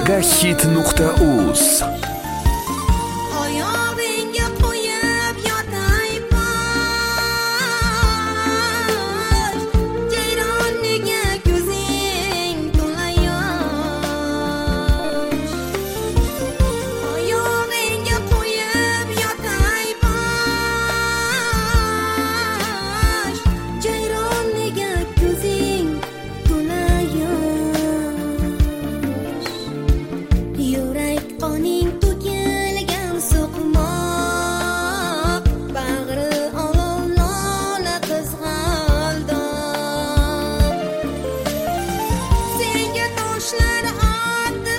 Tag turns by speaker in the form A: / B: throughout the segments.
A: megahit.uz.
B: Oyog'ingga qo'yib yotay bosh, jayroniga ko'zing to'la yosh. Oyog'ingga qo'yib yotay bosh, jayroniga ko'zing to'la yosh. Yurak qoning to'kilgan so'qmoq, bag'ri olov lola qizg'aldoq. Senga toshlar otdi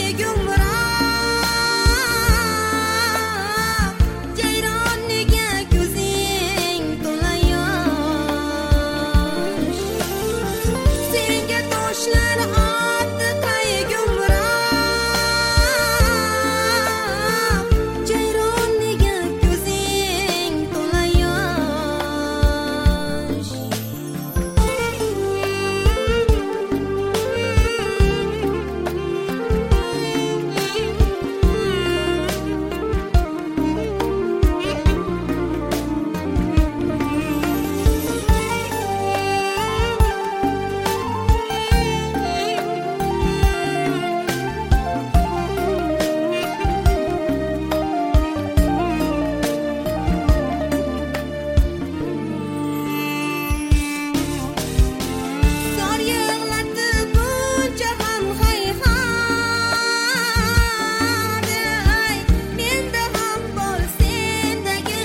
B: qayg'umroq, jayroniga ko'zing to'la yosh. Senga toshlar otdi qayg'umroq, jayroniga ko'zing to'la yosh. Zor yig'latib buncha ham hayhot, ay, menda ham bor sendagi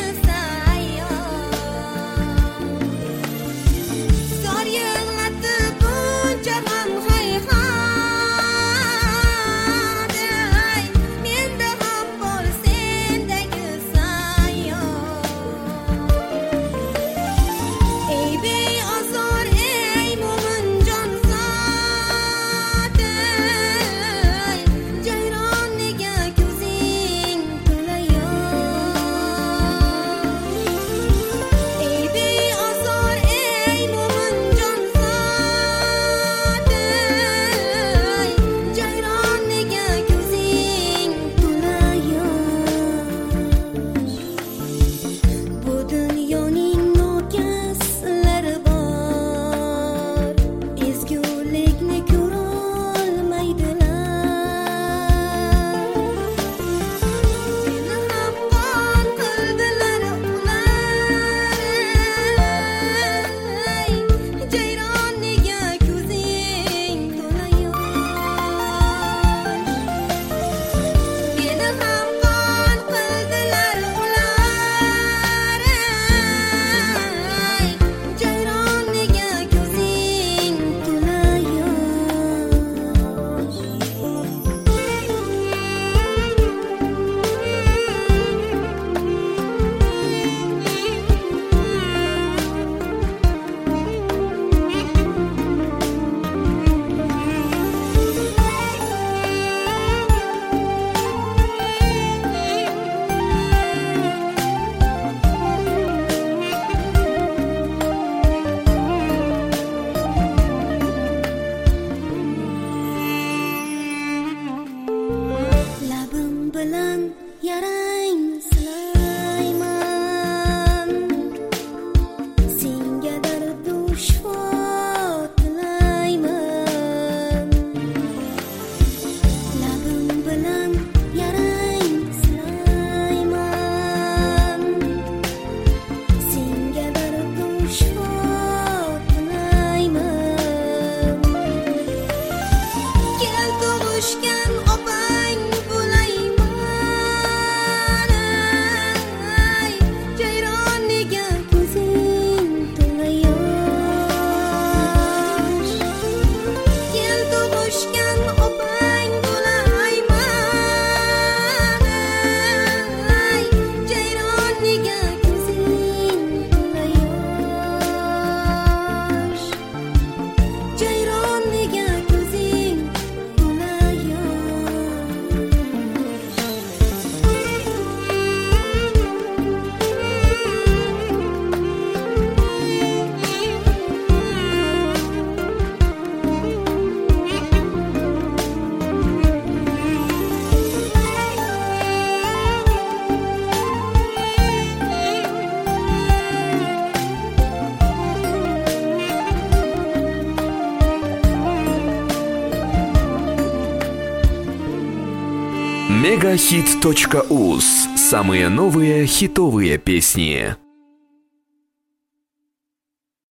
B: sayoq. Zor yig'latib buncha ham hayhot, ay, menda ham bor sendagi sayoq. Ey beozor, ey mo'minjon zot, ey, jayroniga ko'zing to'la yosh. Ey beozor, ey mo'minjon zot, ey, jayroniga ko'zing to'la yosh. Bu dunyoning nokaslari bor, ezgulikni ko'rolmaydilar. Meni ham qon qildilar ular, ey, jayroniga ko'zing to'la yosh. Meni ham qon qildilar ular, ey, jayroniga ko'zing to'la yosh. Labim bilan yarang silayman, senga dardu shifo tilayman. Labim bilan yarang silayman, senga dardu shifo tilayman. Kel tug'ishgan opang bo'layman,
A: Мегахит.уз. Самые новые хитовые песни.